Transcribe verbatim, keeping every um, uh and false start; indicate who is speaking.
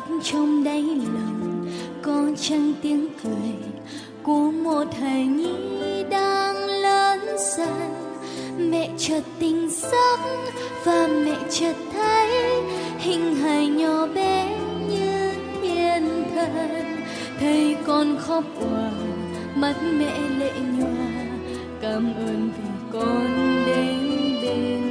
Speaker 1: trong đáy lòng có chăng tiếng cười của một hài nhi đang lớn dần. Mẹ chợt tỉnh giấc và mẹ chợt thấy hình hài nhỏ bé như thiên thần. Thấy con khóc òa, mắt mẹ lệ nhòa, cảm ơn vì con đến bên